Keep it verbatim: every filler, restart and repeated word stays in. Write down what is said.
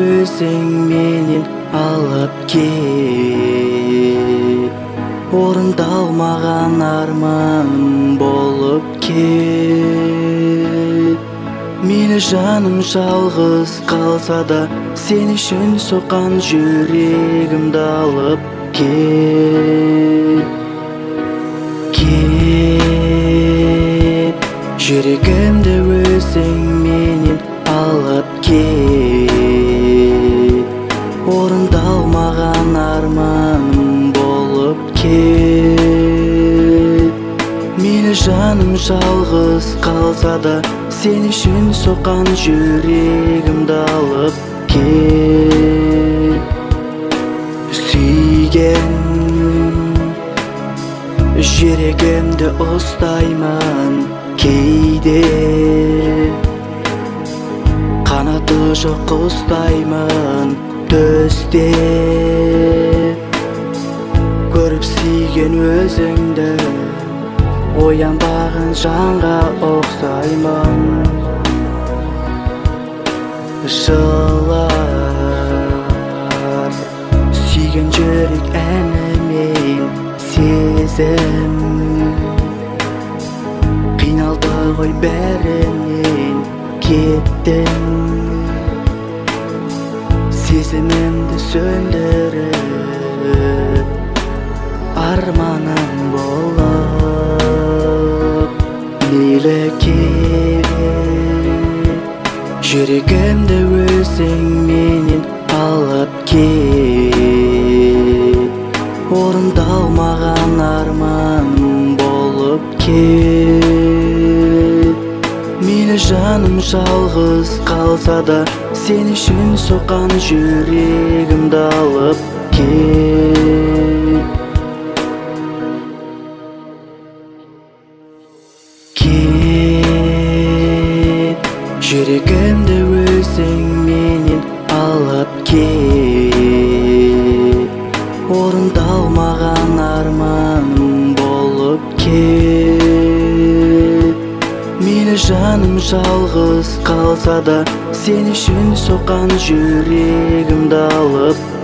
өзің менен алып кет, орындалмаған арман болып кет. Мені жаным жалғыз қалса да, сен үшін соққан жүрегімді алып кет. Кет, жүрегімді өзің менен алып кет, орындалмаған арманым болып кет. Мені жаным жалғыз қалса да, сен үшін соққан жүрегімді алып кет. Сүйген жүрегімді ұстаймын кейде, қанаты жоқ құстаймын түсте. Көріп сүйген өзіңді, оянбаған жанға ұқсаймын. Жылар сүйген жүрек әнімен сезім, қиналды ғой бәрінен кеттім. Сезімімді сөндіріп, арманым болып мейлі кет. Жүрегімді өзің менен алып кет, орындалмаған арманым болып кет. Мені жаным жалғыз қалса да, сен үшін соққан жүрегімді алып кет. Кет, жүрегімді өзің менен алып кет, орындалмаған арманым болып кет. Мені жаным жалғыз қалса да, сен үшін соққан жүрегімді алып